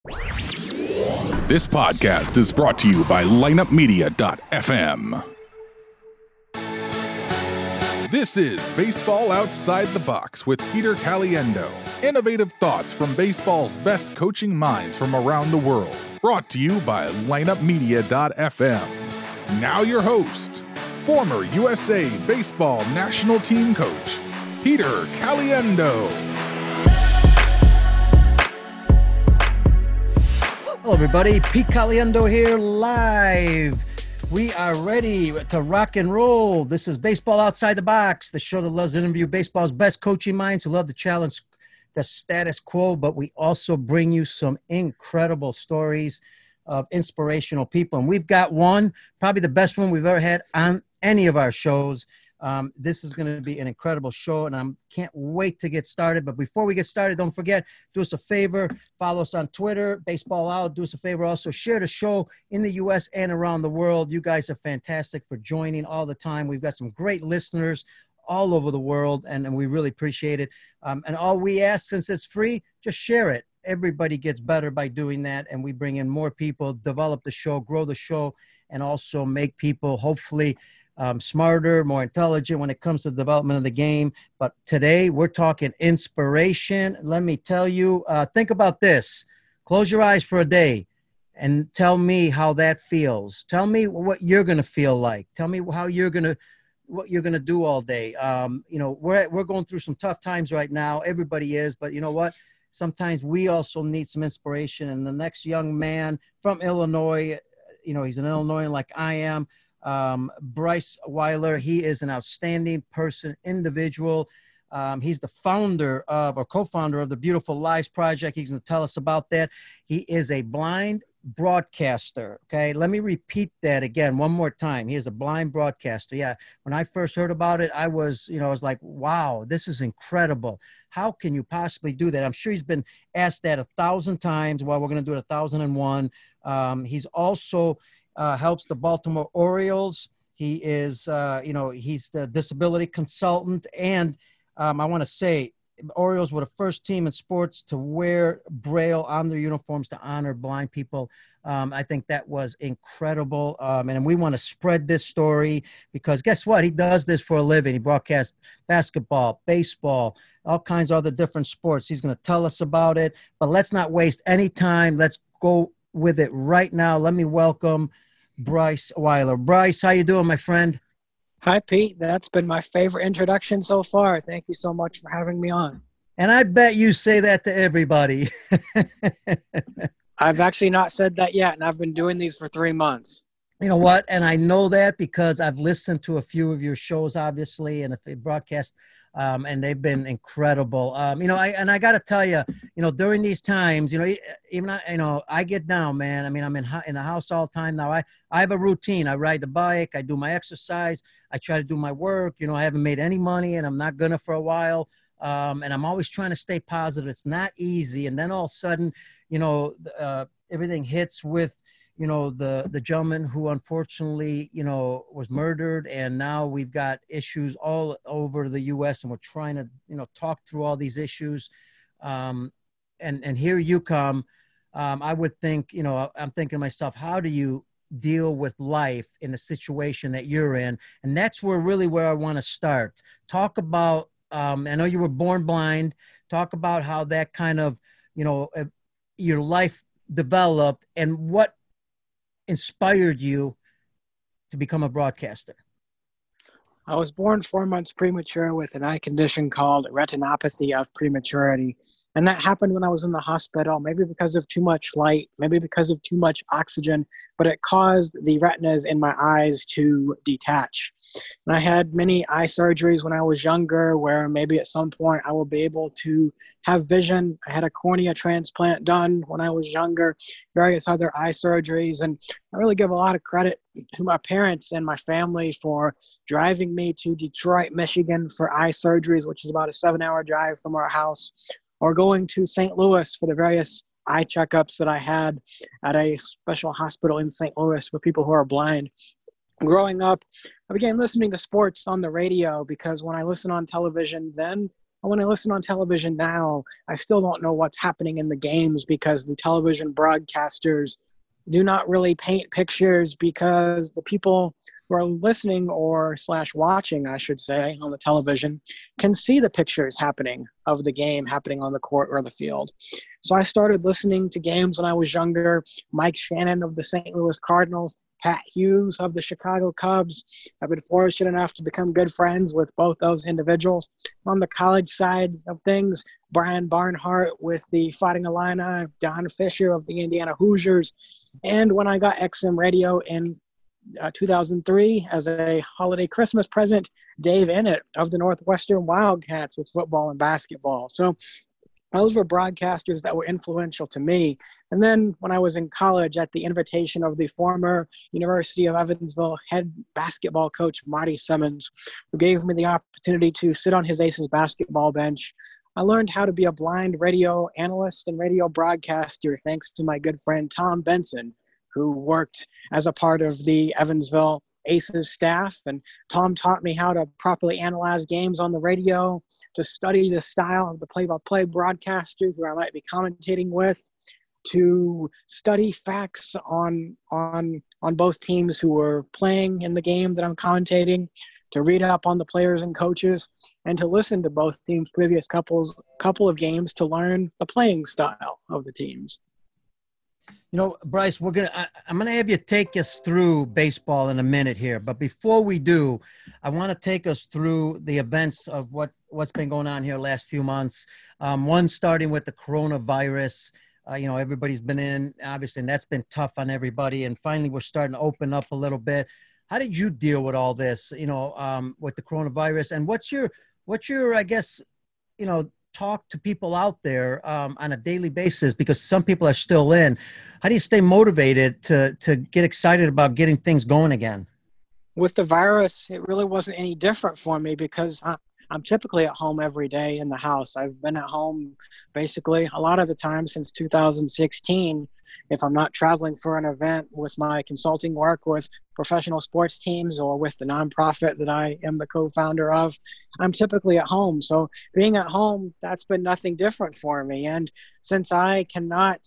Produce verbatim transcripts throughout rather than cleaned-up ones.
This podcast is brought to you by lineup media dot f m. This is Baseball Outside the Box with Peter Caliendo. Innovative thoughts from baseball's best coaching minds from around the world. Brought to you by lineup media dot f m. Now your host, former U S A Baseball National Team Coach, Peter Caliendo. Hello, everybody. Pete Caliendo here, live. We are ready to rock and roll. This is Baseball Outside the Box, the show that loves to interview baseball's best coaching minds who love to challenge the status quo, but we also bring you some incredible stories of inspirational people. And we've got one, probably the best one we've ever had on any of our shows. Um, this is going to be an incredible show, and I can't wait to get started. But before we get started, don't forget, do us a favor, follow us on Twitter, Baseball Out. Do us a favor, also share the show in the U S and around the world. You guys are fantastic for joining all the time. We've got some great listeners all over the world, and, and we really appreciate it. Um, and all we ask, since it's free, just share it. Everybody gets better by doing that, and we bring in more people, develop the show, grow the show, and also make people hopefully Um, smarter, more intelligent when it comes to the development of the game. But today we're talking inspiration. Let me tell you, uh, think about this. Close your eyes for a day and tell me how that feels. Tell me what you're going to feel like. Tell me how you're going to, what you're going to do all day. Um, you know, we're, we're going through some tough times right now. Everybody is, but you know what? Sometimes we also need some inspiration. And the next young man from Illinois, you know, he's an Illinoisan like I am, Um, Bryce Weiler. He is an outstanding person, individual. Um, he's the founder of, or co-founder of the Beautiful Lives Project. He's going to tell us about that. He is a blind broadcaster. Okay. Let me repeat that again one more time. He is a blind broadcaster. Yeah. When I first heard about it, I was, you know, I was like, wow, this is incredible. How can you possibly do that? I'm sure he's been asked that a thousand times. Well, we're going to do it a thousand and one. Um, he's also Uh, helps the Baltimore Orioles. He is, uh, you know, he's the disability consultant. And um, I want to say, Orioles were the first team in sports to wear Braille on their uniforms to honor blind people. Um, I think that was incredible. Um, and we want to spread this story because guess what? He does this for a living. He broadcasts basketball, baseball, all kinds of other different sports. He's going to tell us about it. But let's not waste any time. Let's go with it right now. Let me welcome Bryce Weiler. Bryce, how you doing, my friend? Hi, Pete. That's been my favorite introduction so far. Thank you so much for having me on. And I bet you say that to everybody. I've actually not said that yet, and I've been doing these for three months. You know what? And I know that because I've listened to a few of your shows, obviously, and if they broadcast, um, and they've been incredible. Um, you know, I and I got to tell you, you know, during these times, you know, even I, you know, I get down, man. I mean, I'm in in the house all the time now. I I have a routine. I ride the bike. I do my exercise. I try to do my work. You know, I haven't made any money, and I'm not gonna for a while. Um, and I'm always trying to stay positive. It's not easy. And then all of a sudden, you know, uh, everything hits with, you know, the, the gentleman who unfortunately, you know, was murdered. And now we've got issues all over the U S and we're trying to, you know, talk through all these issues. Um, and, and here you come. Um, I would think, you know, I'm thinking to myself, how do you deal with life in the situation that you're in? And that's where really where I want to start. Talk about, um, I know you were born blind. Talk about how that kind of, you know, uh, your life developed and what inspired you to become a broadcaster. I was born four months premature with an eye condition called retinopathy of prematurity. And that happened when I was in the hospital, maybe because of too much light, maybe because of too much oxygen, but it caused the retinas in my eyes to detach. And I had many eye surgeries when I was younger, where maybe at some point I will be able to have vision. I had a cornea transplant done when I was younger, various other eye surgeries. And I really give a lot of credit to my parents and my family for driving me to Detroit, Michigan for eye surgeries, which is about a seven hour drive from our house, or going to Saint Louis for the various eye checkups that I had at a special hospital in Saint Louis for people who are blind. Growing up, I began listening to sports on the radio because when I listened on television, then When I listen on television now, I still don't know what's happening in the games because the television broadcasters do not really paint pictures, because the people who are listening or slash watching, I should say, on the television can see the pictures happening of the game happening on the court or the field. So I started listening to games when I was younger. Mike Shannon of the Saint Louis Cardinals, Pat Hughes of the Chicago Cubs. I've been fortunate enough to become good friends with both those individuals. On the college side of things, Brian Barnhart with the Fighting Illini, Don Fisher of the Indiana Hoosiers. And when I got X M Radio in uh, two thousand three as a holiday Christmas present, Dave Ennett of the Northwestern Wildcats with football and basketball. So those were broadcasters that were influential to me. And then when I was in college, at the invitation of the former University of Evansville head basketball coach, Marty Simmons, who gave me the opportunity to sit on his Aces basketball bench, I learned how to be a blind radio analyst and radio broadcaster thanks to my good friend Tom Benson, who worked as a part of the Evansville Aces staff. And Tom taught me how to properly analyze games on the radio, to study the style of the play-by-play broadcaster who I might be commentating with, to study facts on on on both teams who were playing in the game that I'm commentating, to read up on the players and coaches, and to listen to both teams' previous couples couple of games to learn the playing style of the teams. You know, Bryce, we're gonna. I, I'm gonna have you take us through baseball in a minute here, but before we do, I want to take us through the events of what what's been going on here last few months. Um, one starting with the coronavirus. Uh, you know, everybody's been in, obviously, and that's been tough on everybody. And finally, we're starting to open up a little bit. How did you deal with all this? You know, um, with the coronavirus, and what's your what's your, I guess, you know, talk to people out there um, on a daily basis, because some people are still in. How do you stay motivated to to get excited about getting things going again? With the virus, it really wasn't any different for me, because I, I'm typically at home every day in the house. I've been at home basically a lot of the time since two thousand sixteen. If I'm not traveling for an event with my consulting work with professional sports teams or with the nonprofit that I am the co-founder of, I'm typically at home. So being at home, that's been nothing different for me. And since I cannot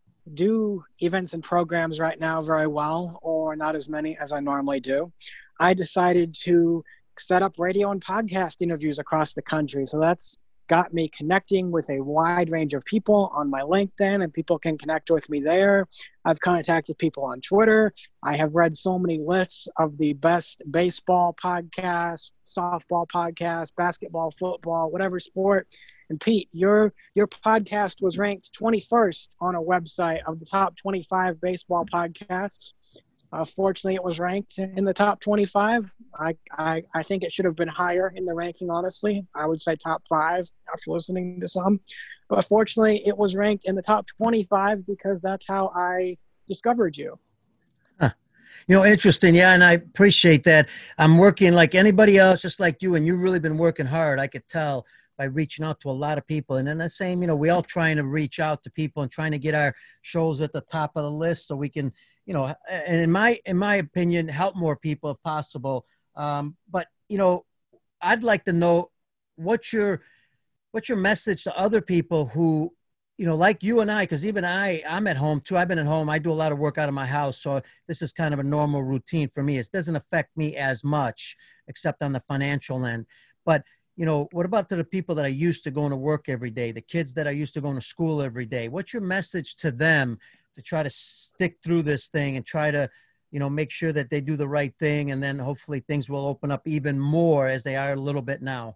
do events and programs right now very well, or not as many as I normally do, I decided to set up radio and podcast interviews across the country. So that's got me connecting with a wide range of people on my LinkedIn, and people can connect with me there. I've contacted people on Twitter. I have read so many lists of the best baseball podcasts, softball podcasts, basketball, football, whatever sport. And Pete, your your podcast was ranked twenty-first on a website of the top twenty-five baseball podcasts. Uh, fortunately, it was ranked in the top twenty-five. I, I I think it should have been higher in the ranking, honestly. I would say top five after listening to some. But fortunately, it was ranked in the top twenty-five because that's how I discovered you. Huh. You know, interesting. Yeah, and I appreciate that. I'm working like anybody else, just like you, and you've really been working hard. I could tell by reaching out to a lot of people. And then the same, you know, we all trying to reach out to people and trying to get our shows at the top of the list so we can, you know, and in my, in my opinion, help more people if possible. Um, but, you know, I'd like to know what's your, what's your message to other people who, you know, like you and I, because even I, I'm at home too. I've been at home. I do a lot of work out of my house. So this is kind of a normal routine for me. It doesn't affect me as much, except on the financial end. But, you know, what about to the people that are used to going to work every day, the kids that are used to going to school every day? What's your message to them to try to stick through this thing and try to, you know, make sure that they do the right thing, and then hopefully things will open up even more as they are a little bit now?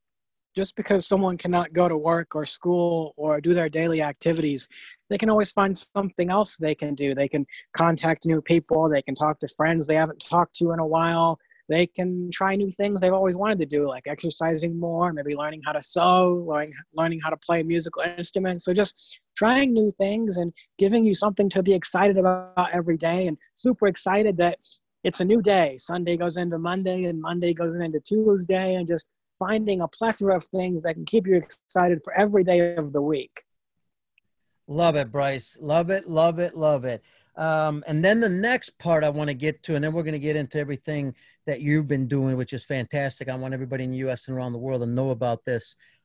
Just because someone cannot go to work or school or do their daily activities, they can always find something else they can do. They can contact new people. They can talk to friends they haven't talked to in a while. They can try new things they've always wanted to do, like exercising more, maybe learning how to sew, learning, learning how to play musical instruments. So just trying new things and giving you something to be excited about every day, and super excited that it's a new day. Sunday goes into Monday and Monday goes into Tuesday, and just finding a plethora of things that can keep you excited for every day of the week. Love it, Bryce. Love it, love it, love it. Um, and then the next part I want to get to, and then we're going to get into everything that you've been doing, which is fantastic. I want everybody in the U S and around the world to know about this.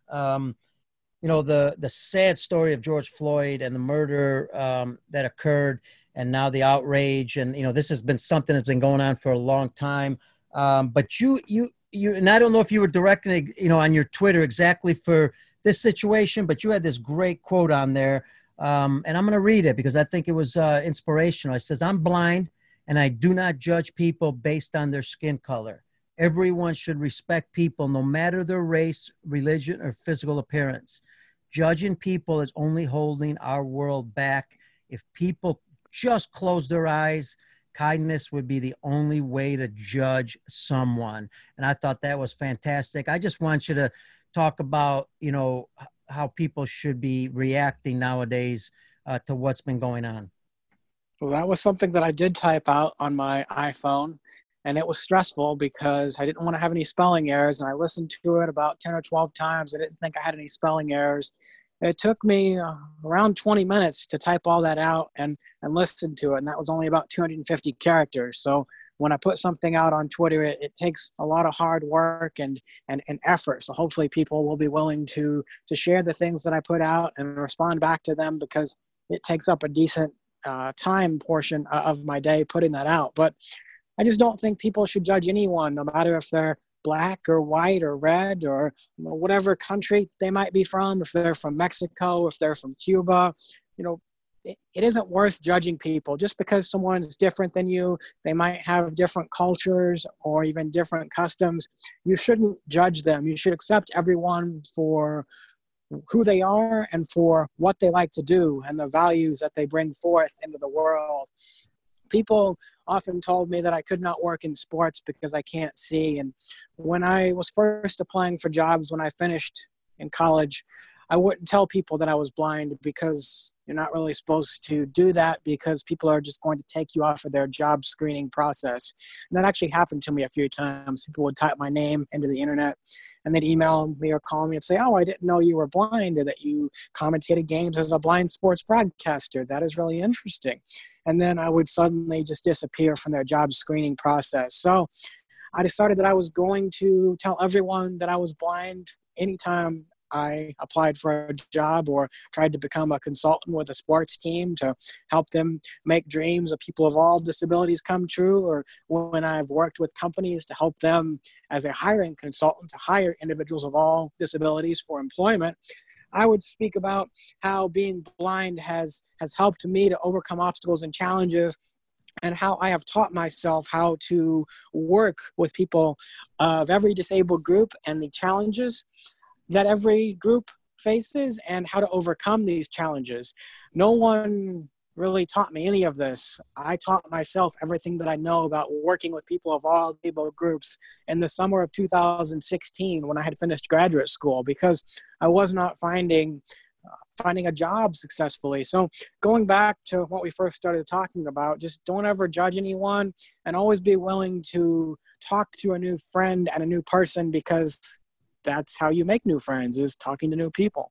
Um, you know, the the sad story of George Floyd and the murder um, that occurred, and now the outrage, and you know, this has been something that's been going on for a long time. Um, but you, you, you, and I don't know if you were directing, you know, on your Twitter exactly for this situation, but you had this great quote on there, um, and I'm going to read it because I think it was uh, inspirational. It says, "I'm blind, and I do not judge people based on their skin color. Everyone should respect people no matter their race, religion, or physical appearance. Judging people is only holding our world back. If people just close their eyes, kindness would be the only way to judge someone." And I thought that was fantastic. I just want you to talk about, you know, how people should be reacting nowadays uh, to what's been going on. Well, that was something that I did type out on my iPhone. And it was stressful because I didn't want to have any spelling errors. And I listened to it about ten or twelve times. I didn't think I had any spelling errors. It took me uh, around twenty minutes to type all that out and, and listen to it. And that was only about two hundred fifty characters. So when I put something out on Twitter, it, it takes a lot of hard work and, and, and effort. So hopefully people will be willing to, to share the things that I put out and respond back to them, because it takes up a decent uh, time portion of my day putting that out. But I just don't think people should judge anyone, no matter if they're black or white or red or, you know, whatever country they might be from, if they're from Mexico, if they're from Cuba. You know, it, it isn't worth judging people just because someone's different than you. They might have different cultures or even different customs. You shouldn't judge them. You should accept everyone for who they are and for what they like to do and the values that they bring forth into the world. People often told me that I could not work in sports because I can't see. And when I was first applying for jobs, when I finished in college, I wouldn't tell people that I was blind, because you're not really supposed to do that, because people are just going to take you off of their job screening process. And that actually happened to me a few times. People would type my name into the internet and they'd email me or call me and say, "Oh, I didn't know you were blind, or that you commentated games as a blind sports broadcaster. That is really interesting." And then I would suddenly just disappear from their job screening process. So I decided that I was going to tell everyone that I was blind anytime I applied for a job or tried to become a consultant with a sports team to help them make dreams of people of all disabilities come true, or when I've worked with companies to help them as a hiring consultant to hire individuals of all disabilities for employment. I would speak about how being blind has, has helped me to overcome obstacles and challenges, and how I have taught myself how to work with people of every disabled group and the challenges that every group faces and how to overcome these challenges. No one really taught me any of this. I taught myself everything that I know about working with people of all disabled groups in the summer of two thousand sixteen, when I had finished graduate school, because I was not finding uh, finding a job successfully. So going back to what we first started talking about, just don't ever judge anyone, and always be willing to talk to a new friend and a new person, because that's how you make new friends, is talking to new people.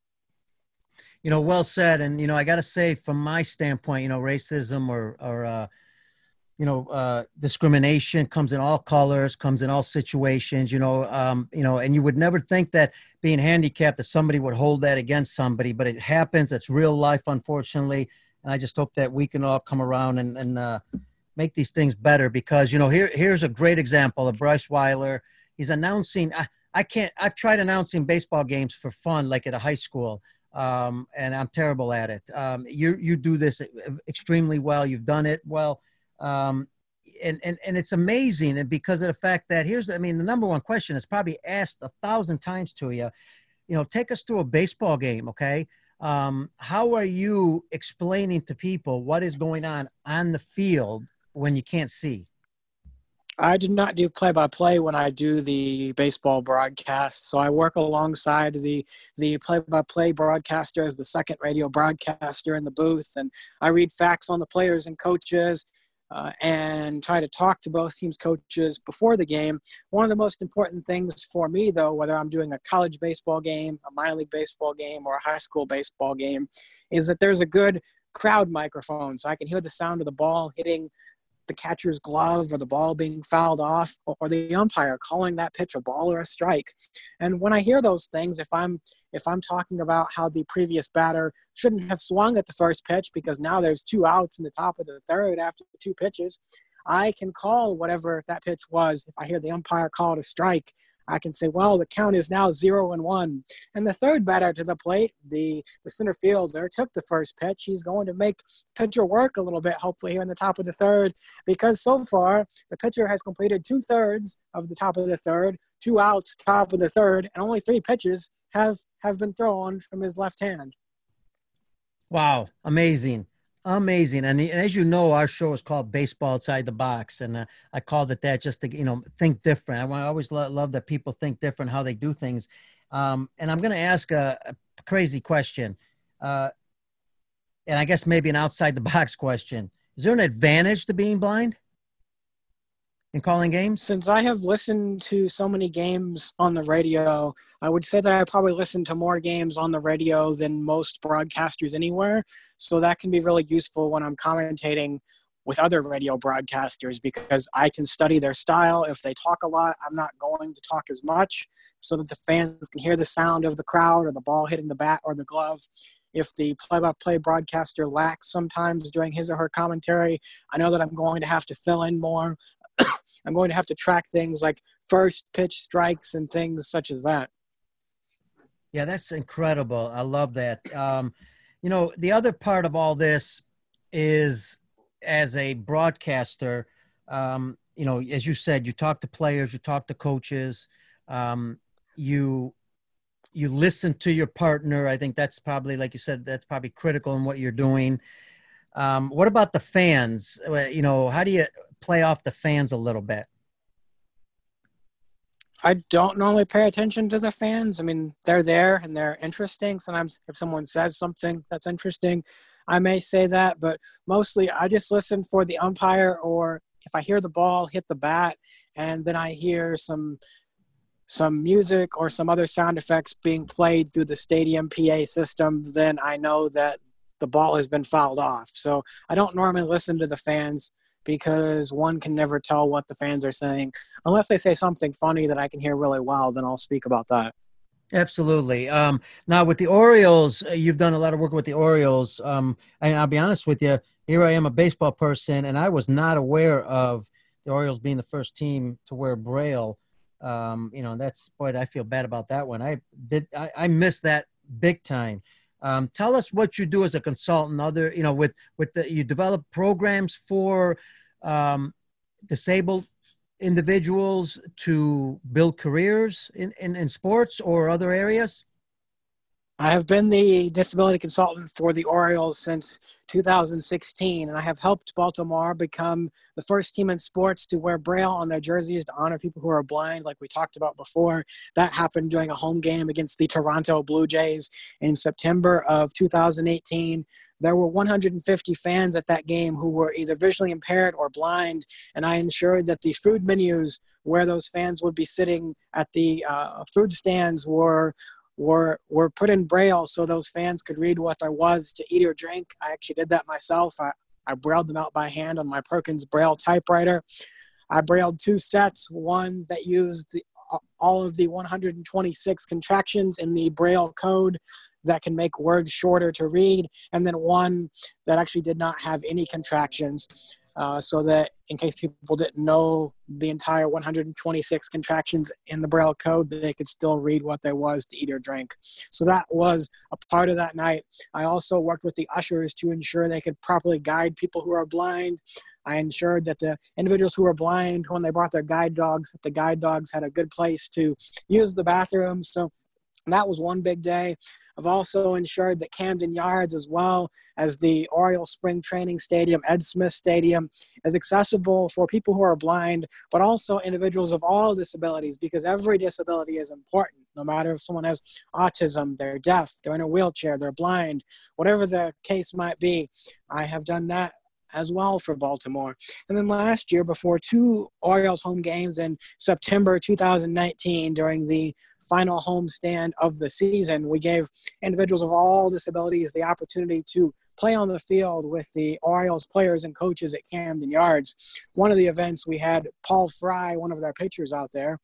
You know, well said. And, you know, I got to say, from my standpoint, you know, racism or, or uh, you know, uh, discrimination comes in all colors, comes in all situations, you know, um, you know, and you would never think that being handicapped, that somebody would hold that against somebody, but it happens. It's real life, unfortunately. And I just hope that we can all come around and, and uh, make these things better, because, you know, here, here's a great example of Bryce Weiler. He's announcing, I, I can't, I've tried announcing baseball games for fun, like at a high school. Um, and I'm terrible at it. Um, you, you do this extremely well. You've done it well. Um, and, and, and it's amazing. And because of the fact that here's, I mean, the number one question is probably asked a thousand times to you, you know, take us to a baseball game. Okay. Um, how are you explaining to people what is going on on the field when you can't see? I do not do play-by-play when I do the baseball broadcast. So I work alongside the the play-by-play broadcaster as the second radio broadcaster in the booth, and I read facts on the players and coaches uh, and try to talk to both teams' coaches before the game. One of the most important things for me, though, whether I'm doing a college baseball game, a minor league baseball game, or a high school baseball game, is that there's a good crowd microphone, so I can hear the sound of the ball hitting the catcher's glove, or the ball being fouled off, or the umpire calling that pitch a ball or a strike. And when I hear those things, if I'm if I'm talking about how the previous batter shouldn't have swung at the first pitch because now there's two outs in the top of the third after two pitches, I can call whatever that pitch was. If I hear the umpire call it a strike, I can say, well, the count is now zero and one. And the third batter to the plate, the, the center fielder, took the first pitch. He's going to make pitcher work a little bit, hopefully, here in the top of the third, because so far the pitcher has completed two-thirds of the top of the third, two outs, top of the third, and only three pitches have, have been thrown from his left hand. Wow, amazing. Amazing. And, and as you know, our show is called Baseball Outside the Box. And uh, I called it that just to, you know, think different. I, I always lo- love that people think different, how they do things. Um, and I'm going to ask a, a crazy question. Uh, and I guess maybe an outside the box question. Is there an advantage to being blind in calling games? Since I have listened to so many games on the radio, I would say that I probably listen to more games on the radio than most broadcasters anywhere. So that can be really useful when I'm commentating with other radio broadcasters because I can study their style. If they talk a lot, I'm not going to talk as much so that the fans can hear the sound of the crowd or the ball hitting the bat or the glove. If the play-by-play broadcaster lacks sometimes during his or her commentary, I know that I'm going to have to fill in more. I'm going to have to track things like first pitch strikes and things such as that. Yeah, that's incredible. I love that. Um, you know, the other part of all this is as a broadcaster, um, you know, as you said, you talk to players, you talk to coaches, um, you you listen to your partner. I think that's probably, like you said, that's probably critical in what you're doing. Um, what about the fans? You know, how do you play off the fans a little bit? I don't normally pay attention to the fans. I mean, they're there and they're interesting. Sometimes if someone says something that's interesting, I may say that, but mostly I just listen for the umpire, or if I hear the ball hit the bat and then I hear some some music or some other sound effects being played through the stadium P A system, then I know that the ball has been fouled off. So I don't normally listen to the fans because one can never tell what the fans are saying. Unless they say something funny that I can hear really well, then I'll speak about that. Absolutely. Um, now, with the Orioles, uh, you've done a lot of work with the Orioles. Um, and I'll be honest with you, here I am, a baseball person, and I was not aware of the Orioles being the first team to wear Braille. Um, you know, that's, boy, I feel bad about that one. I did, I, I missed that big time. Um, tell us what you do as a consultant, other, you know, with, with the, you develop programs for um, disabled individuals to build careers in, in, in sports or other areas? I have been the disability consultant for the Orioles since two thousand sixteen, and I have helped Baltimore become the first team in sports to wear Braille on their jerseys to honor people who are blind, like we talked about before. That happened during a home game against the Toronto Blue Jays in September of two thousand eighteen. There were one hundred fifty fans at that game who were either visually impaired or blind, and I ensured that the food menus where those fans would be sitting at the uh, food stands were were were put in Braille so those fans could read what there was to eat or drink. I actually did that myself. I, I brailled them out by hand on my Perkins Braille typewriter. I brailled two sets, one that used the, all of the one hundred twenty-six contractions in the Braille code that can make words shorter to read, and then one that actually did not have any contractions. Uh, so that in case people didn't know the entire one hundred twenty-six contractions in the Braille code, they could still read what there was to eat or drink. So that was a part of that night. I also worked with the ushers to ensure they could properly guide people who are blind. I ensured that the individuals who were blind, when they brought their guide dogs, that the guide dogs had a good place to use the bathroom. So that was one big day. I've also ensured that Camden Yards, as well as the Orioles Spring Training Stadium, Ed Smith Stadium, is accessible for people who are blind, but also individuals of all disabilities, because every disability is important. No matter if someone has autism, they're deaf, they're in a wheelchair, they're blind, whatever the case might be, I have done that as well for Baltimore. And then last year, before two Orioles home games in September two thousand nineteen, during the final homestand of the season, we gave individuals of all disabilities the opportunity to play on the field with the Orioles players and coaches at Camden Yards. One of the events, we had Paul Fry, one of their pitchers, out there.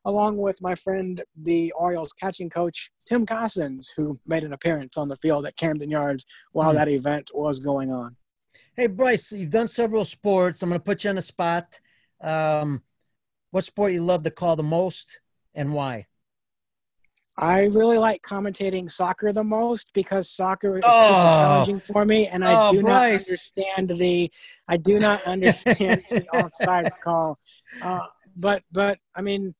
along with my friend, the Orioles catching coach, Tim Cossins, who made an appearance on the field at Camden Yards while Hmm. that event was going on. Hey, Bryce, you've done several sports. I'm going to put you on the spot. Um, what sport you love to call the most and why? I really like commentating soccer the most because soccer is Oh. super challenging for me, and I Oh, do Bryce. not understand the I do not understand the offsides call. Uh, but but I mean,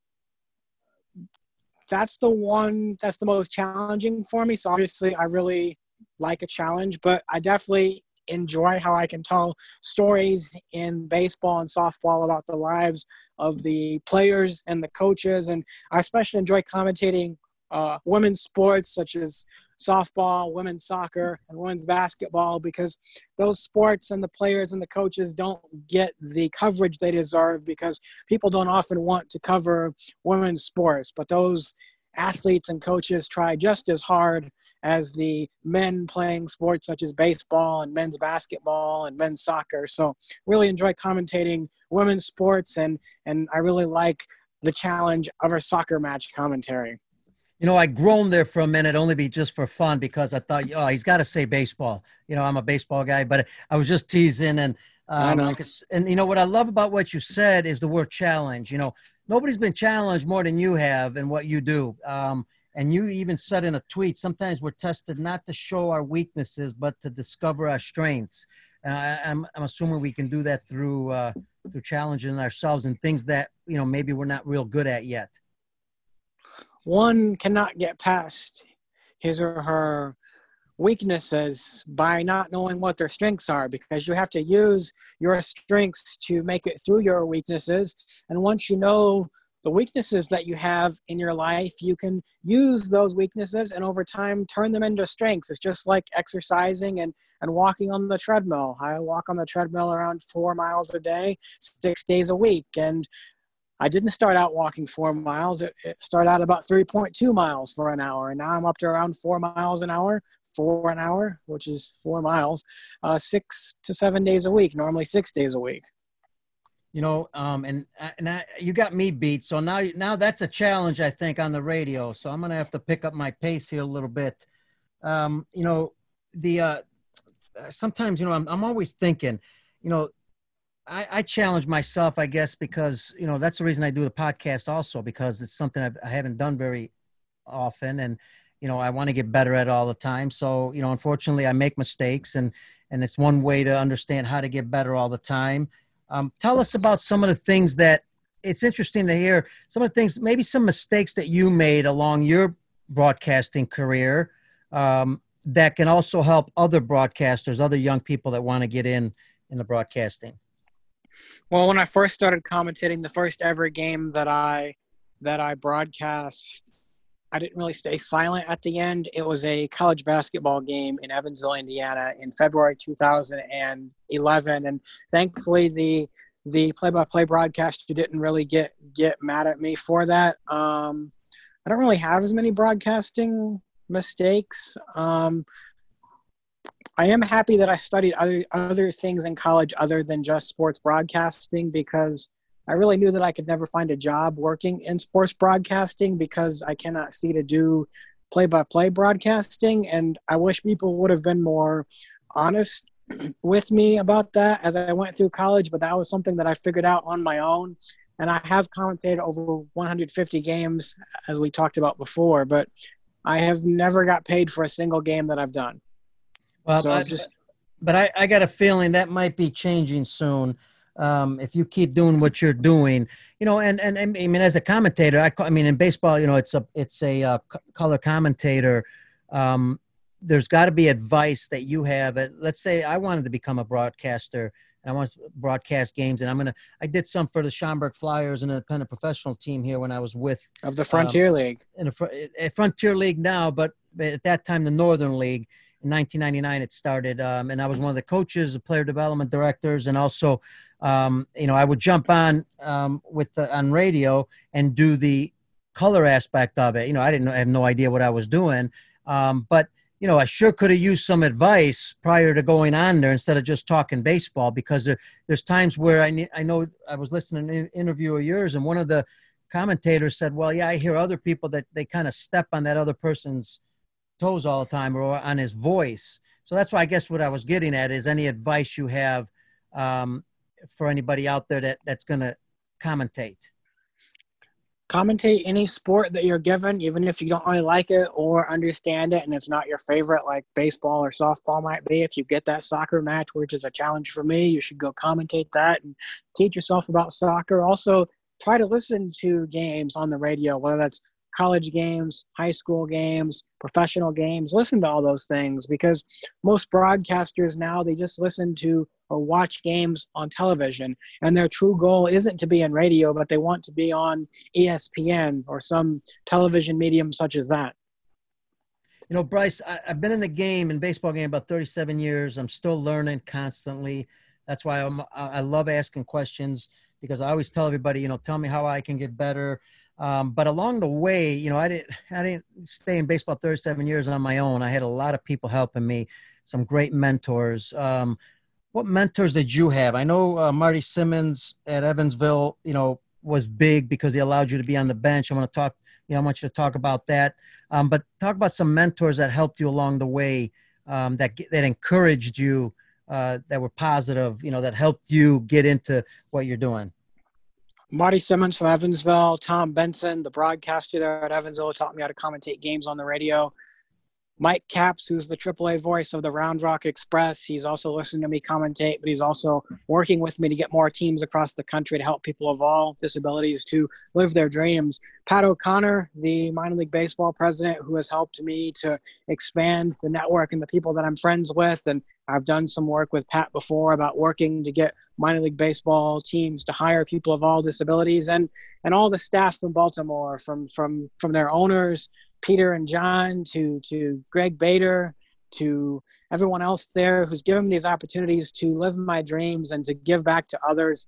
that's the one that's the most challenging for me. So obviously, I really like a challenge, but I definitely enjoy how I can tell stories in baseball and softball about the lives of the players and the coaches. And I especially enjoy commentating uh, women's sports such as softball, women's soccer, and women's basketball, because those sports and the players and the coaches don't get the coverage they deserve because people don't often want to cover women's sports. But those athletes and coaches try just as hard as the men playing sports such as baseball and men's basketball and men's soccer. So really enjoy commentating women's sports, and, and I really like the challenge of a soccer match commentary. You know, I groaned there for a minute, only be just for fun, because I thought, oh, he's got to say baseball. You know, I'm a baseball guy, but I was just teasing. And, um, I know. like it's- and you know, what I love about what you said is the word challenge. You know, nobody's been challenged more than you have in what you do. Um, And you even said in a tweet, sometimes we're tested not to show our weaknesses, but to discover our strengths. And I, I'm, I'm assuming we can do that through uh, through challenging ourselves and things that, you know, maybe we're not real good at yet. One cannot get past his or her weaknesses by not knowing what their strengths are, because you have to use your strengths to make it through your weaknesses. And once you know the weaknesses that you have in your life, you can use those weaknesses and over time turn them into strengths. It's just like exercising and, and walking on the treadmill. I walk on the treadmill around four miles a day, six days a week. And I didn't start out walking four miles. It, it started out about three point two miles for an hour. And now I'm up to around four miles an hour, four an hour, which is four miles, uh, six to seven days a week, normally six days a week. You know, um, and and I, you got me beat. So now, now that's a challenge, I think, on the radio. So I'm going to have to pick up my pace here a little bit. Um, you know, the uh, sometimes, you know, I'm I'm always thinking, you know, I, I challenge myself, I guess, because, you know, that's the reason I do the podcast also, because it's something I've, I haven't done very often. And, you know, I want to get better at it all the time. So, you know, unfortunately, I make mistakes, and and it's one way to understand how to get better all the time. Um, tell us about some of the things that it's interesting to hear, some of the things, maybe some mistakes that you made along your broadcasting career um, that can also help other broadcasters, other young people that want to get in in the broadcasting. Well, when I first started commentating, the first ever game that I that I broadcast, I didn't really stay silent at the end. It was a college basketball game in Evansville, Indiana in February two thousand eleven. And thankfully the the play-by-play broadcaster didn't really get, get mad at me for that. Um, I don't really have as many broadcasting mistakes. Um, I am happy that I studied other, other things in college other than just sports broadcasting, because I really knew that I could never find a job working in sports broadcasting because I cannot see to do play-by-play broadcasting. And I wish people would have been more honest with me about that as I went through college, but that was something that I figured out on my own. And I have commentated over one hundred fifty games, as we talked about before, but I have never got paid for a single game that I've done. Well, so I, just, but I, I got a feeling that might be changing soon. Um, if you keep doing what you're doing, you know, and, and, and I mean, as a commentator, I, I mean, in baseball, you know, it's a, it's a uh, color commentator. Um, there's got to be advice that you have. Let's say I wanted to become a broadcaster and I want to broadcast games, and I'm going to, I did some for the Schaumburg Flyers and a kind of professional team here when I was with of the Frontier um, League in a, a Frontier League now, but at that time, the Northern League. In nineteen ninety-nine, it started, um, and I was one of the coaches, the player development directors, and also, um, you know, I would jump on um, with the, on radio and do the color aspect of it. You know, I didn't know, I have no idea what I was doing, um, but you know, I sure could have used some advice prior to going on there instead of just talking baseball, because there, there's times where I I know I was listening to an interview of yours, and one of the commentators said, well, yeah, I hear other people that they kind of step on that other person's toes all the time or on his voice. So that's why I guess what I was getting at is any advice you have um, for anybody out there that, that's going to commentate. Commentate any sport that you're given, even if you don't really like it or understand it and it's not your favorite, like baseball or softball might be. If you get that soccer match, which is a challenge for me, you should go commentate that and teach yourself about soccer. Also, try to listen to games on the radio, whether that's college games, high school games, professional games. Listen to all those things, because most broadcasters now, they just listen to or watch games on television, and their true goal isn't to be in radio, but they want to be on E S P N or some television medium such as that. You know, Bryce, I, I've been in the game, in baseball game, about thirty-seven years. I'm still learning constantly. That's why I'm, I love asking questions, because I always tell everybody, you know, tell me how I can get better. Um, but along the way, you know, I didn't, I didn't stay in baseball thirty-seven years on my own. I had a lot of people helping me, some great mentors. Um, what mentors did you have? I know uh, Marty Simmons at Evansville, you know, was big because he allowed you to be on the bench. I want to talk, you know, I want you to talk about that. Um, but talk about some mentors that helped you along the way, um, that, that encouraged you, uh, that were positive, you know, that helped you get into what you're doing. Marty Simmons from Evansville, Tom Benson, the broadcaster there at Evansville, taught me how to commentate games on the radio. Mike Capps, who's the triple A voice of the Round Rock Express, he's also listening to me commentate, but he's also working with me to get more teams across the country to help people of all disabilities to live their dreams. Pat O'Connor, the minor league baseball president, who has helped me to expand the network and the people that I'm friends with. And I've done some work with Pat before about working to get minor league baseball teams to hire people of all disabilities, and, and all the staff from Baltimore, from, from, from their owners, Peter and John, to, to Greg Bader, to everyone else there who's given me these opportunities to live my dreams and to give back to others.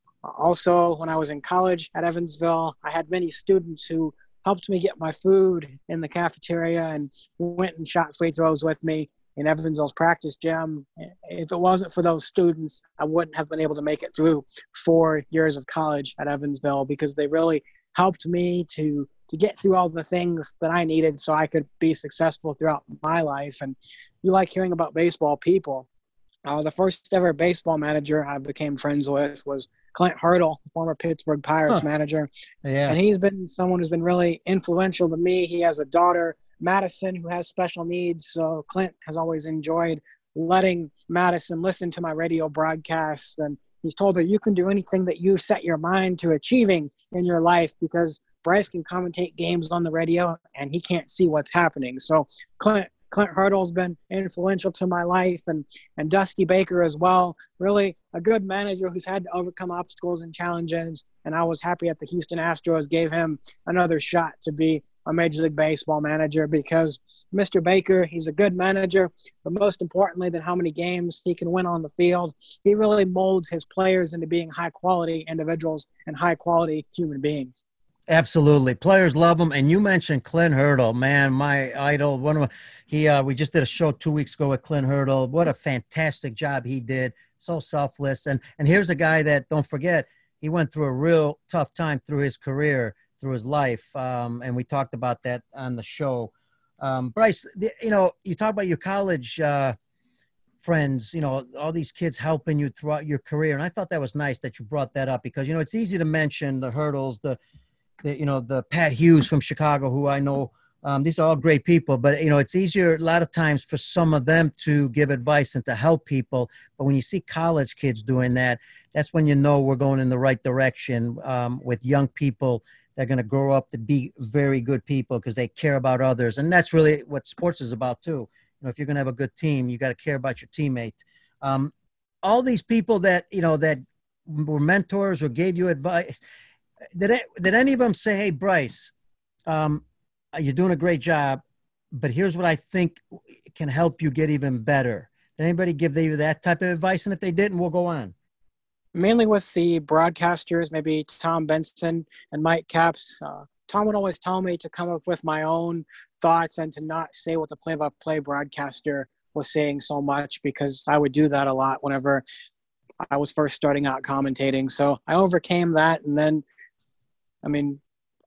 Also, when I was in college at Evansville, I had many students who helped me get my food in the cafeteria and went and shot free throws with me in Evansville's practice gym. If it wasn't for those students, I wouldn't have been able to make it through four years of college at Evansville, because they really helped me to to get through all the things that I needed so I could be successful throughout my life. And you like hearing about baseball people. Uh, the first ever baseball manager I became friends with was Clint Hurdle, the former Pittsburgh Pirates huh. manager. Yeah. And he's been someone who's been really influential to me. He has a daughter, Madison, who has special needs. So Clint has always enjoyed letting Madison listen to my radio broadcasts. And he's told her, you can do anything that you set your mind to achieving in your life, because Bryce can commentate games on the radio and he can't see what's happening. So Clint, Clint Hurdle's been influential to my life, and, and Dusty Baker as well. Really a good manager who's had to overcome obstacles and challenges. And I was happy that the Houston Astros gave him another shot to be a Major League Baseball manager, because Mister Baker, he's a good manager, but most importantly than how many games he can win on the field, he really molds his players into being high-quality individuals and high-quality human beings. Absolutely. Players love him. And you mentioned Clint Hurdle, man, my idol. One of my, he, uh, we just did a show two weeks ago with Clint Hurdle. What a fantastic job he did. So selfless. And, and here's a guy that, don't forget, he went through a real tough time through his career, through his life. Um, and we talked about that on the show. Um, Bryce, the, you know, you talk about your college, uh, friends, you know, all these kids helping you throughout your career. And I thought that was nice that you brought that up, because, you know, it's easy to mention the Hurdles, the, The, you know, the Pat Hughes from Chicago, who I know, um, these are all great people, but, you know, it's easier a lot of times for some of them to give advice and to help people. But when you see college kids doing that, that's when you know we're going in the right direction, um, with young people that are going to grow up to be very good people because they care about others. And that's really what sports is about too. You know, if you're going to have a good team, you got to care about your teammates. Um, all these people that, you know, that were mentors or gave you advice, Did it, did any of them say, hey, Bryce, um, you're doing a great job, but here's what I think can help you get even better? Did anybody give you that type of advice? And if they didn't, we'll go on. Mainly with the broadcasters, maybe Tom Benson and Mike Capps. Uh, Tom would always tell me to come up with my own thoughts and to not say what the play-by-play broadcaster was saying so much, because I would do that a lot whenever I was first starting out commentating. So I overcame that, and then I mean,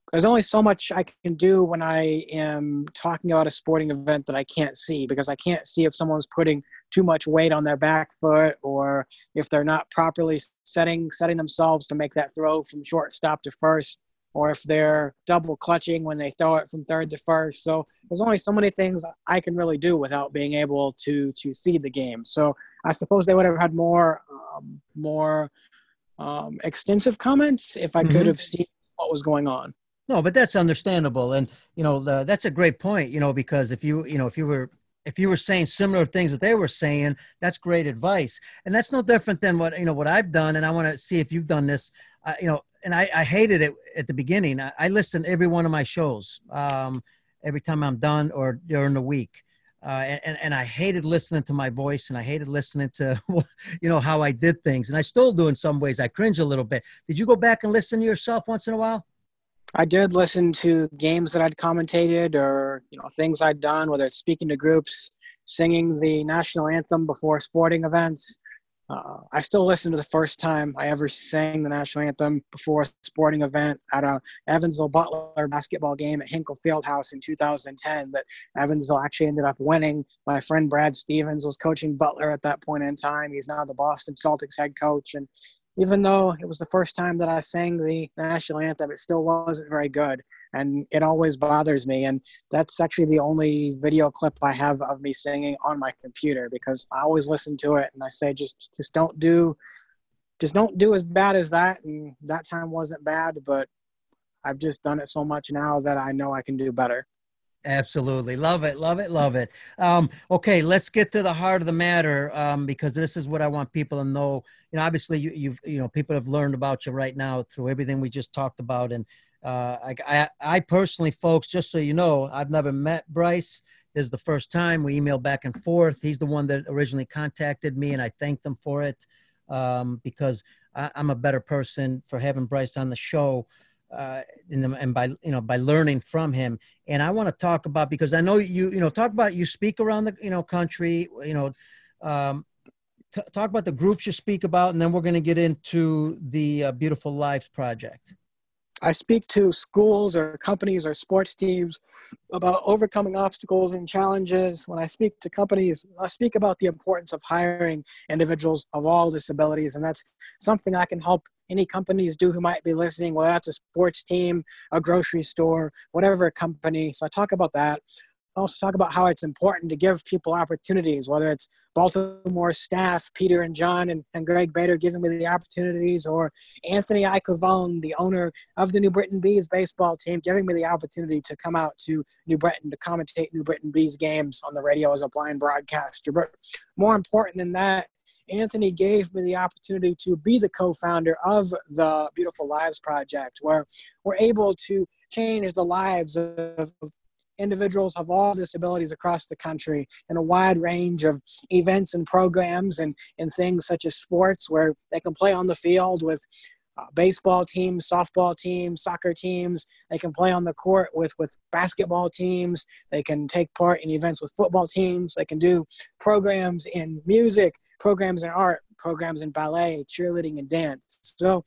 there's only so much I can do when I am talking about a sporting event that I can't see, because I can't see if someone's putting too much weight on their back foot, or if they're not properly setting setting themselves to make that throw from shortstop to first, or if they're double clutching when they throw it from third to first. So there's only so many things I can really do without being able to to see the game. So I suppose they would have had more um, more um, extensive comments if I mm-hmm. could have seen what was going on. No, but that's understandable. And, you know, the, that's a great point, you know, because if you, you know, if you were, if you were saying similar things that they were saying, that's great advice. And that's no different than what, you know, what I've done. And I want to see if you've done this, uh, you know, and I, I hated it at the beginning. I, I listen to every one of my shows um, every time I'm done or during the week. Uh, and, and I hated listening to my voice, and I hated listening to, you know, how I did things. And I still do in some ways. I cringe a little bit. Did you go back and listen to yourself once in a while? I did listen to games that I'd commentated, or, you know, things I'd done, whether it's speaking to groups, singing the national anthem before sporting events. Uh, I still listen to the first time I ever sang the national anthem before a sporting event at a Evansville Butler basketball game at Hinkle Fieldhouse in two thousand ten that Evansville actually ended up winning. My friend Brad Stevens was coaching Butler at that point in time. He's now the Boston Celtics head coach. And even though it was the first time that I sang the national anthem, it still wasn't very good. And it always bothers me. And that's actually the only video clip I have of me singing on my computer, because I always listen to it and I say, just, just don't do, just don't do as bad as that. And that time wasn't bad, but I've just done it so much now that I know I can do better. Absolutely. Love it. Love it. Love it. Um, okay. Let's get to the heart of the matter. Um, because this is what I want people to know. You know, obviously you, you've, you know, people have learned about you right now through everything we just talked about. And, uh, I, I, I personally, folks, just so you know, I've never met Bryce. This is the first time. We emailed back and forth. He's the one that originally contacted me, and I thanked him for it. Um, because I, I'm a better person for having Bryce on the show. Uh, in the, and by, you know, by learning from him. And I want to talk about, because I know you, you know, talk about, you speak around the, you know, country, you know, um, t- talk about the groups you speak about, and then we're going to get into the uh, Beautiful Lives Project. I speak to schools or companies or sports teams about overcoming obstacles and challenges. When I speak to companies, I speak about the importance of hiring individuals of all disabilities. And that's something I can help any companies do who might be listening, whether that's a sports team, a grocery store, whatever company. So I talk about that. I also talk about how it's important to give people opportunities, whether it's Baltimore staff, Peter and John and, and Greg Bader giving me the opportunities, or Anthony Icavone, the owner of the New Britain Bees baseball team, giving me the opportunity to come out to New Britain to commentate New Britain Bees games on the radio as a blind broadcaster. But more important than that, Anthony gave me the opportunity to be the co-founder of the Beautiful Lives Project, where we're able to change the lives of individuals of all disabilities across the country in a wide range of events and programs, and, and things such as sports, where they can play on the field with uh, baseball teams, softball teams, soccer teams. They can play on the court with, with basketball teams. They can take part in events with football teams. They can do programs in music, programs in art, programs in ballet, cheerleading, and dance. So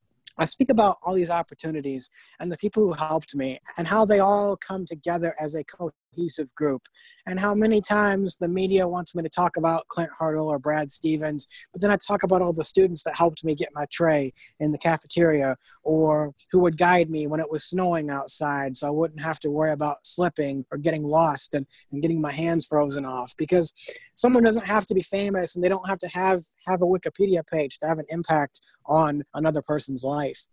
I speak about all these opportunities and the people who helped me, and how they all come together as a cohesive group, and how many times the media wants me to talk about Clint Hurdle or Brad Stevens, but then I talk about all the students that helped me get my tray in the cafeteria, or who would guide me when it was snowing outside so I wouldn't have to worry about slipping or getting lost and, and getting my hands frozen off. Because someone doesn't have to be famous, and they don't have to have, have a Wikipedia page to have an impact on another person's life.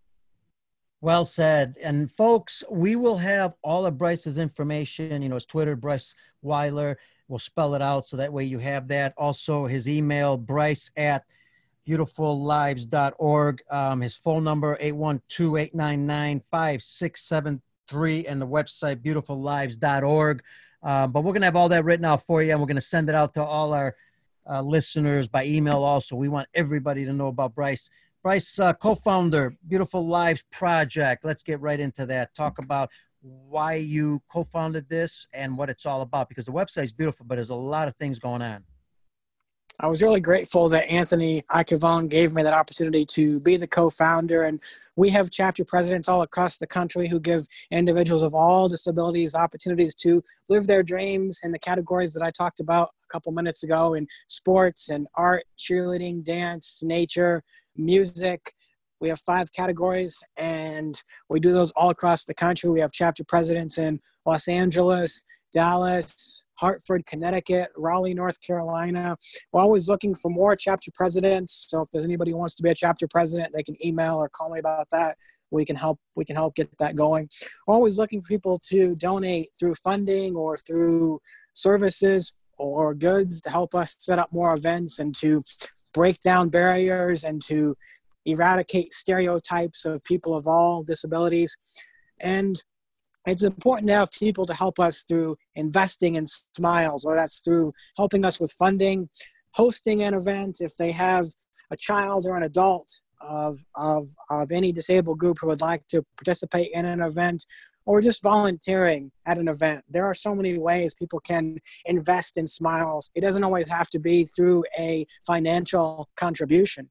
Well said. And folks, we will have all of Bryce's information, you know, his Twitter, Bryce Weiler. We'll spell it out so that way you have that. Also his email, Bryce at beautiful lives dot org. Um, his phone number, eight one two, eight nine nine, five six seven three, and the website, beautiful lives dot org. Uh, but we're going to have all that written out for you, and we're going to send it out to all our uh, listeners by email also. We want everybody to know about Bryce. Bryce, uh, co-founder, Beautiful Lives Project. Let's get right into that. Talk about why you co-founded this and what it's all about, because the website is beautiful, but there's a lot of things going on. I was really grateful that Anthony Icavone gave me that opportunity to be the co-founder. And we have chapter presidents all across the country who give individuals of all disabilities opportunities to live their dreams in the categories that I talked about a couple minutes ago in sports and art, cheerleading, dance, nature, music. We have five categories, and we do those all across the country. We have chapter presidents in Los Angeles, Dallas, Hartford, Connecticut, Raleigh, North Carolina. We're always looking for more chapter presidents. So if there's anybody who wants to be a chapter president, they can email or call me about that. We can help, we can help get that going. We're always looking for people to donate through funding or through services or goods to help us set up more events and to break down barriers and to eradicate stereotypes of people of all disabilities. And it's important to have people to help us through investing in smiles, or that's through helping us with funding, hosting an event if they have a child or an adult of, of, of any disabled group who would like to participate in an event, or just volunteering at an event. There are so many ways people can invest in smiles. It doesn't always have to be through a financial contribution.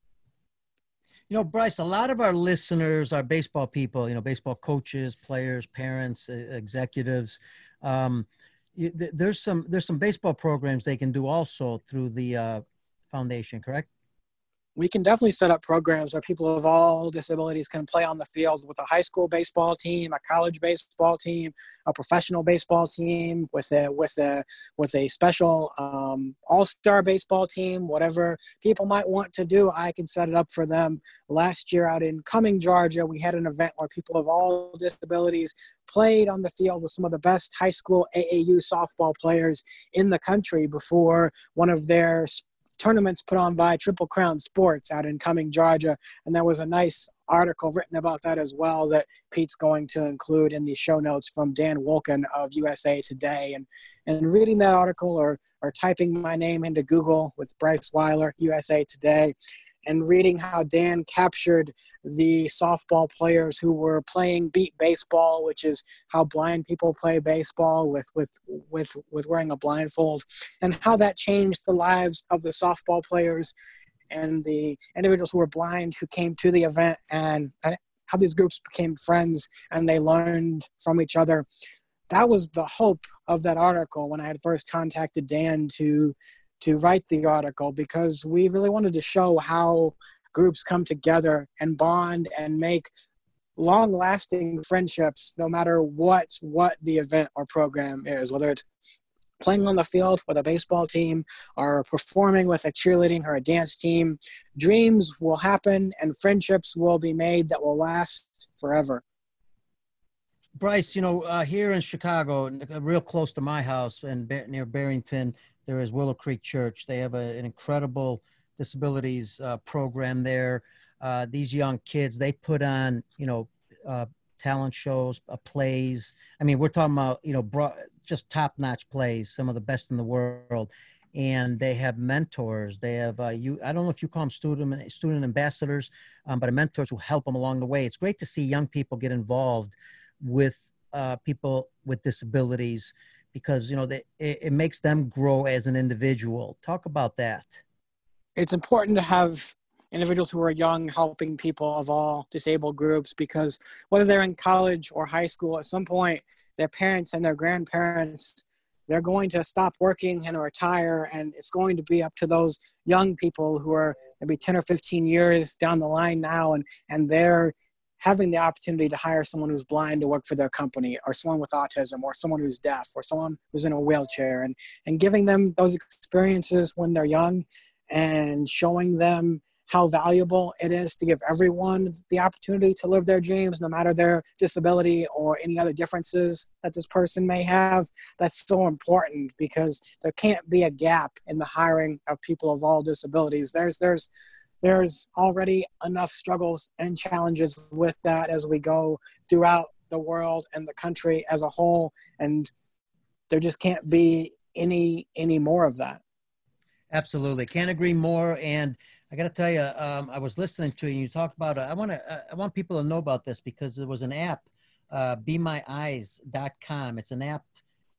You know, Bryce, a lot of our listeners are baseball people, you know, baseball coaches, players, parents, executives. Um, there's some there's some baseball programs they can do also through the uh, foundation, correct? We can definitely set up programs where people of all disabilities can play on the field with a high school baseball team, a college baseball team, a professional baseball team, with a with a with a special um, all-star baseball team. Whatever people might want to do, I can set it up for them. Last year out in Cumming, Georgia, we had an event where people of all disabilities played on the field with some of the best high school A A U softball players in the country before one of their tournaments put on by Triple Crown Sports out in Cumming, Georgia. And there was a nice article written about that as well that Pete's going to include in the show notes from Dan Wolken of U S A Today. And and reading that article or or typing my name into Google with Bryce Weiler, U S A Today, and reading how Dan captured the softball players who were playing beat baseball, which is how blind people play baseball with, with, with, with wearing a blindfold, and how that changed the lives of the softball players and the individuals who were blind who came to the event, and how these groups became friends and they learned from each other. That was the hope of that article when I had first contacted Dan to to write the article, because we really wanted to show how groups come together and bond and make long-lasting friendships no matter what what the event or program is, whether it's playing on the field with a baseball team or performing with a cheerleading or a dance team. Dreams will happen and friendships will be made that will last forever. Bryce, you know, uh, here in Chicago, real close to my house and near Barrington, there is Willow Creek Church. They have a, an incredible disabilities uh, program there. Uh, these young kids, they put on, you know, uh, talent shows, uh, plays. I mean, we're talking about, you know, bro- just top-notch plays, some of the best in the world. And they have mentors. They have, uh, you. I don't know if you call them student, student ambassadors, um, but mentors who help them along the way. It's great to see young people get involved with uh, people with disabilities, because, you know, they, it, it makes them grow as an individual. Talk about that. It's important to have individuals who are young helping people of all disabled groups, because whether they're in college or high school, at some point, their parents and their grandparents, they're going to stop working and retire, and it's going to be up to those young people who are maybe ten or fifteen years down the line now, and, and they're having the opportunity to hire someone who's blind to work for their company, or someone with autism, or someone who's deaf, or someone who's in a wheelchair, and, and giving them those experiences when they're young and showing them how valuable it is to give everyone the opportunity to live their dreams, no matter their disability or any other differences that this person may have. That's so important, because there can't be a gap in the hiring of people of all disabilities. There's, there's, There's already enough struggles and challenges with that as we go throughout the world and the country as a whole, and there just can't be any any more of that. Absolutely, can't agree more. And I got to tell you, um, I was listening to you. And you talked about. Uh, I want to. Uh, I want people to know about this, because there was an app, uh, be my eyes dot com. It's an app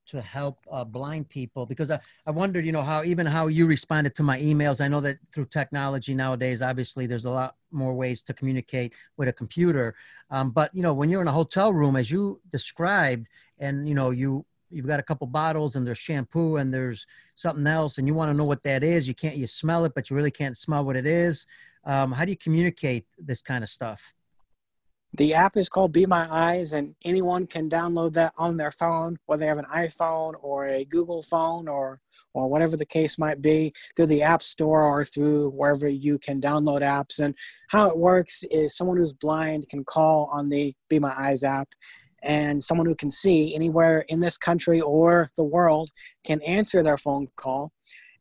to help uh, blind people? Because I, I wondered, you know, how even how you responded to my emails. I know that through technology nowadays, obviously there's a lot more ways to communicate with a computer. Um, but, you know, when you're in a hotel room, as you described, and, you know, you, you've got a couple bottles and there's shampoo and there's something else and you want to know what that is. You can't, you smell it, but you really can't smell what it is. Um, how do you communicate this kind of stuff? The app is called Be My Eyes, and anyone can download that on their phone, whether they have an iPhone or a Google phone or or whatever the case might be, through the App Store or through wherever you can download apps. And how it works is someone who's blind can call on the Be My Eyes app, and someone who can see anywhere in this country or the world can answer their phone call.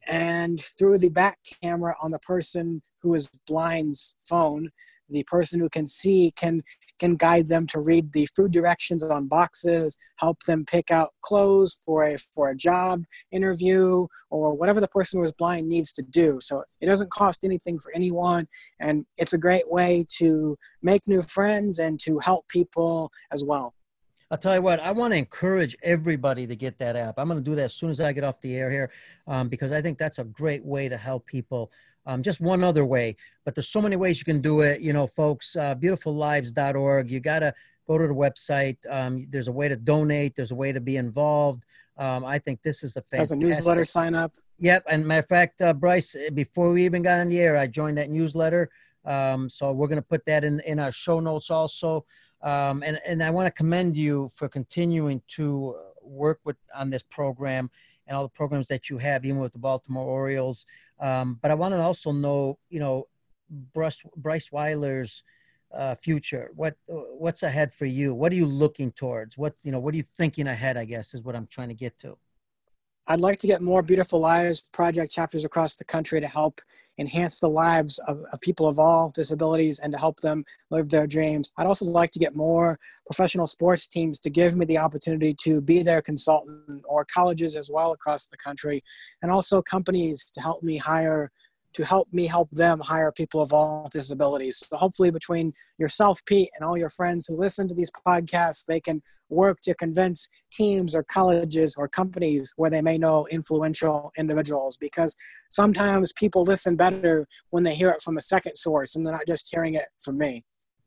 And through the back camera on the person who is blind's phone, the person who can see can can guide them to read the food directions on boxes, help them pick out clothes for a for a job interview, or whatever the person who is blind needs to do. So it doesn't cost anything for anyone, and it's a great way to make new friends and to help people as well. I'll tell you what, I want to encourage everybody to get that app. I'm going to do that as soon as I get off the air here, um, because I think that's a great way to help people. Um, just one other way, but there's so many ways you can do it. You know, folks, uh, beautiful lives dot org. You got to go to the website. Um, there's a way to donate. There's a way to be involved. Um, I think this is a fantastic. There's a newsletter sign up. Yep. And matter of fact, uh, Bryce, before we even got on the air, I joined that newsletter. Um, so we're going to put that in, in our show notes also. Um, and, and I want to commend you for continuing to work with on this program and all the programs that you have, even with the Baltimore Orioles. Um, but I want to also know, you know, Bryce, Bryce Weiler's uh, future. What what's ahead for you? What are you looking towards? What, you know, what are you thinking ahead, I guess, is what I'm trying to get to. I'd like to get more Beautiful Lives Project chapters across the country to help enhance the lives of, of people of all disabilities and to help them live their dreams. I'd also like to get more professional sports teams to give me the opportunity to be their consultant, or colleges as well across the country, and also companies to help me hire to help me help them hire people of all disabilities. So hopefully between yourself, Pete, and all your friends who listen to these podcasts, they can work to convince teams or colleges or companies where they may know influential individuals, because sometimes people listen better when they hear it from a second source and they're not just hearing it from me.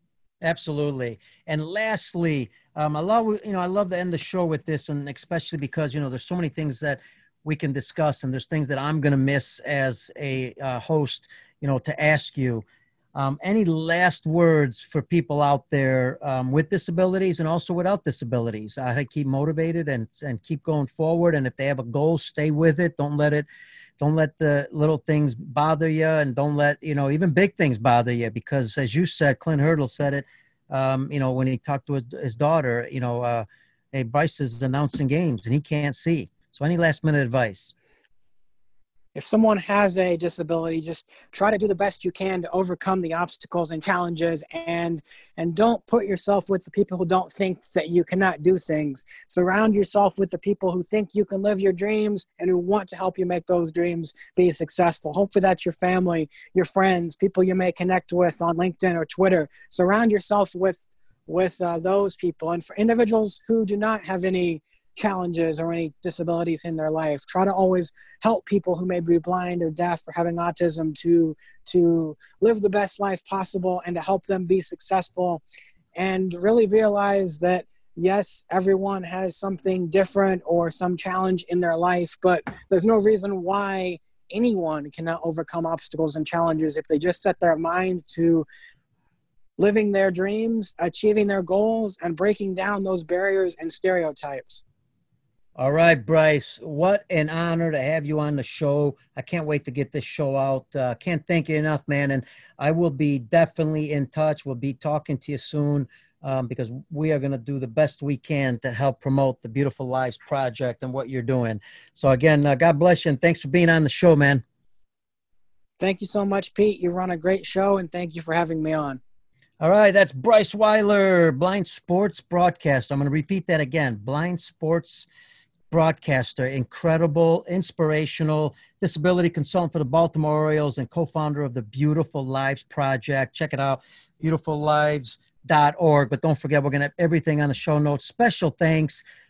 Absolutely. And lastly, um, I love, you know, I love to end the show with this, and especially because, you know, there's so many things that we can discuss, and there's things that I'm going to miss as a uh, host, you know, to ask you. Um, any last words for people out there um, with disabilities and also without disabilities? How to keep motivated and and keep going forward. And if they have a goal, stay with it. Don't let it, don't let the little things bother you, and don't let, you know, even big things bother you. Because as you said, Clint Hurdle said it, um, you know, when he talked to his, his daughter, you know, uh, hey, Bryce is announcing games and he can't see. So any last minute advice? If someone has a disability, just try to do the best you can to overcome the obstacles and challenges, and and don't put yourself with the people who don't think that you cannot do things. Surround yourself with the people who think you can live your dreams and who want to help you make those dreams be successful. Hopefully that's your family, your friends, people you may connect with on LinkedIn or Twitter. Surround yourself with, with uh, those people. And for individuals who do not have any challenges or any disabilities in their life, try to always help people who may be blind or deaf or having autism to to live the best life possible and to help them be successful, and really realize that yes, everyone has something different or some challenge in their life, but there's no reason why anyone cannot overcome obstacles and challenges if they just set their mind to living their dreams, achieving their goals, and breaking down those barriers and stereotypes. All right, Bryce, what an honor to have you on the show. I can't wait to get this show out. Uh, can't thank you enough, man. And I will be definitely in touch. We'll be talking to you soon, um, because we are going to do the best we can to help promote the Beautiful Lives Project and what you're doing. So again, uh, God bless you, and thanks for being on the show, man. Thank you so much, Pete. You run a great show, and thank you for having me on. All right, that's Bryce Weiler, blind sports broadcaster. I'm going to repeat that again, blind sports broadcaster, incredible, inspirational, disability consultant for the Baltimore Orioles and co-founder of the Beautiful Lives Project. Check it out, beautiful lives dot org. But don't forget, we're going to have everything on the show notes. Special thanks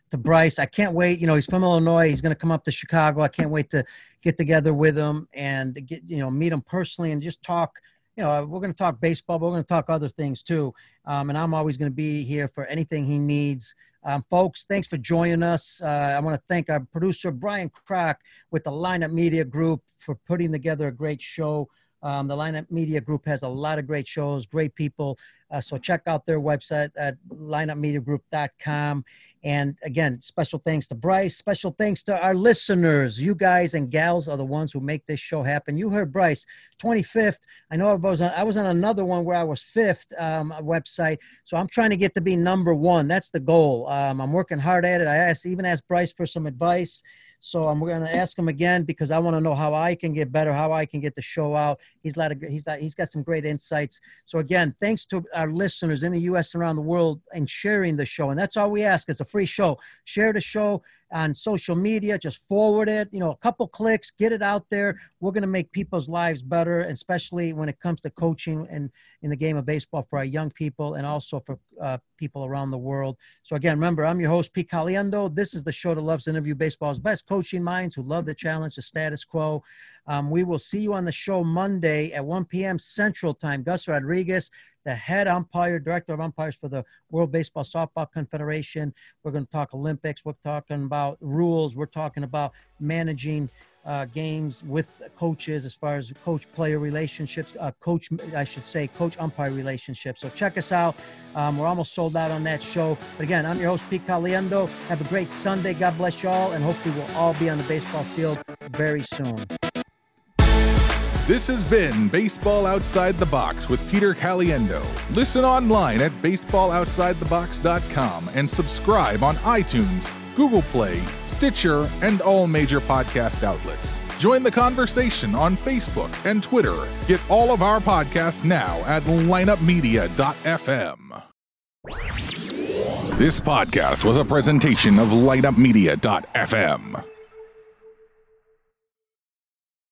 to Bryce. I can't wait. You know, he's from Illinois. He's going to come up to Chicago. I can't wait to get together with him and get, you know, meet him personally and just talk. You know, we're going to talk baseball, but we're going to talk other things too. Um, and I'm always going to be here for anything he needs. Um, folks, thanks for joining us. Uh, I want to thank our producer, Brian Kroc, with the Lineup Media Group for putting together a great show. Um, the Lineup Media Group has a lot of great shows, great people. Uh, so check out their website at lineup media group dot com. And again, special thanks to Bryce. Special thanks to our listeners. You guys and gals are the ones who make this show happen. You heard Bryce, twenty-fifth. I know I was on, I was on another one where I was fifth um, website. So I'm trying to get to be number one. That's the goal. Um, I'm working hard at it. I asked, even asked Bryce for some advice. So I'm going to ask him again because I want to know how I can get better, how I can get the show out. He's got, he's got, he's got some great insights. So again, thanks to our listeners in the U S and around the world and sharing the show. And that's all we ask. It's a free show. Share the show on social media. Just forward it, you know, a couple clicks, get it out there. We're going to make people's lives better, especially when it comes to coaching and in the game of baseball for our young people and also for uh, people around the world. So again, remember, I'm your host, Pete Caliendo. This is the show that loves to interview baseball's best coaching minds who love to challenge the status quo. Um, we will see you on the show Monday at one p.m. Central Time. Gus Rodriguez, the head umpire, director of umpires for the World Baseball Softball Confederation. We're going to talk Olympics. We're talking about rules. We're talking about managing uh, games with coaches as far as coach-player relationships, uh, coach, I should say, coach-umpire relationships. So check us out. Um, we're almost sold out on that show. But again, I'm your host, Pete Caliendo. Have a great Sunday. God bless you all, and hopefully we'll all be on the baseball field very soon. This has been Baseball Outside the Box with Peter Caliendo. Listen online at baseball outside the box dot com and subscribe on iTunes, Google Play, Stitcher, and all major podcast outlets. Join the conversation on Facebook and Twitter. Get all of our podcasts now at lineup media dot f m. This podcast was a presentation of lineup media dot f m.